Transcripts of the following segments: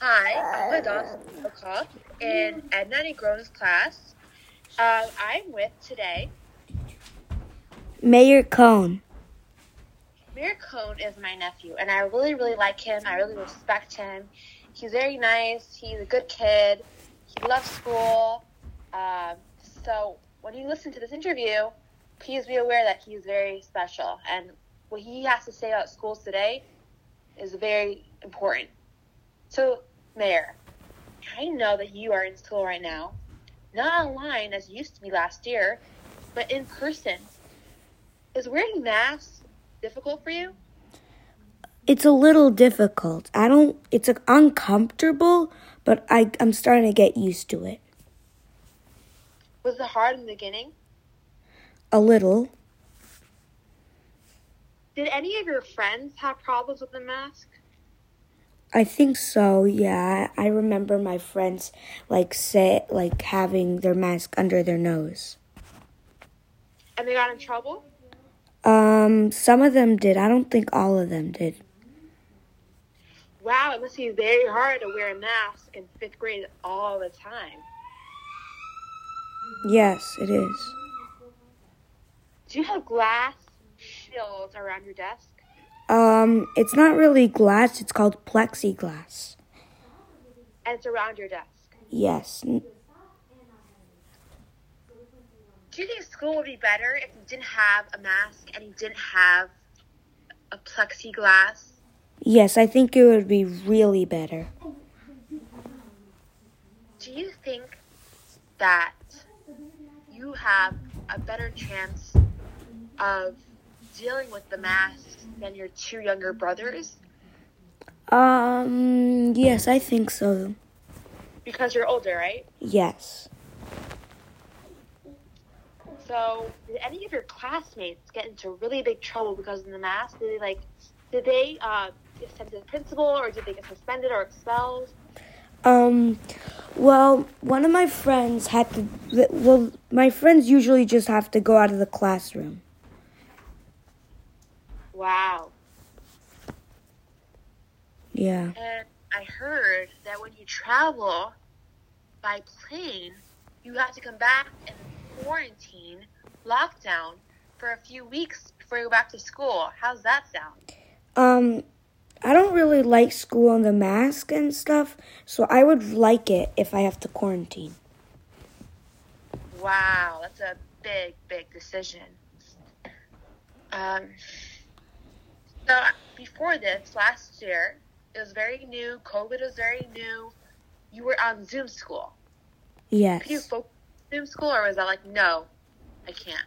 Hi, I'm Hadas Oka in Edna Negrona's class. I'm with today. Mayor Cone. Mayor Cone is my nephew, and I really, really like him. I really respect him. He's very nice. He's a good kid. He loves school. So when you listen to this interview, please be aware that he's very special, and what he has to say about schools today is very important. So, Mayor, I know that you are in school right now, not online as it used to be last year, but in person. Is wearing masks difficult for you? It's a little difficult. It's uncomfortable, but I'm starting to get used to it. Was it hard in the beginning? A little. Did any of your friends have problems with the mask? I think so, yeah. I remember my friends having their mask under their nose. And they got in trouble? Some of them did. I don't think all of them did. Wow, it must be very hard to wear a mask in 5th grade all the time. Yes, it is. Do you have glass shields around your desk? It's not really glass. It's called plexiglass. And it's around your desk? Yes. Do you think school would be better if you didn't have a mask and you didn't have a plexiglass? Yes, I think it would be really better. Do you think that you have a better chance of dealing with the masks than your two younger brothers? Yes, I think so. Because you're older, right? Yes. So, did any of your classmates get into really big trouble because of the mask? Did they get sent to the principal, or did they get suspended or expelled? Well, one of my friends my friends usually just have to go out of the classroom. Wow. Yeah. And I heard that when you travel by plane, you have to come back and quarantine, lockdown, for a few weeks before you go back to school. How's that sound? I don't really like school and the mask and stuff, so I would like it if I have to quarantine. Wow, that's a big, big decision. So before this, last year, it was very new. COVID was very new. You were on Zoom school. Yes. Could you focus on Zoom school, or was that like, no, I can't?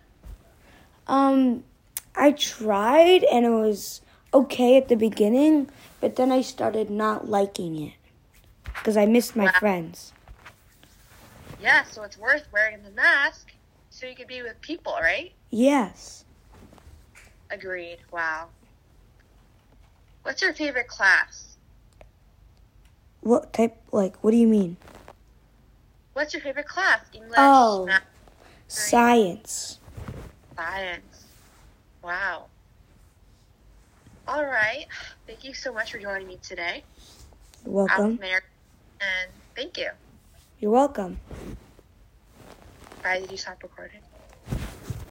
I tried, and it was okay at the beginning, but then I started not liking it because I missed my friends. Yeah, so it's worth wearing the mask so you could be with people, right? Yes. Agreed. Wow. What's your favorite class? What do you mean? What's your favorite class? English? Math, science. Science. Wow. All right. Thank you so much for joining me today. You're welcome. And thank you. You're welcome. Bye. Did you stop recording?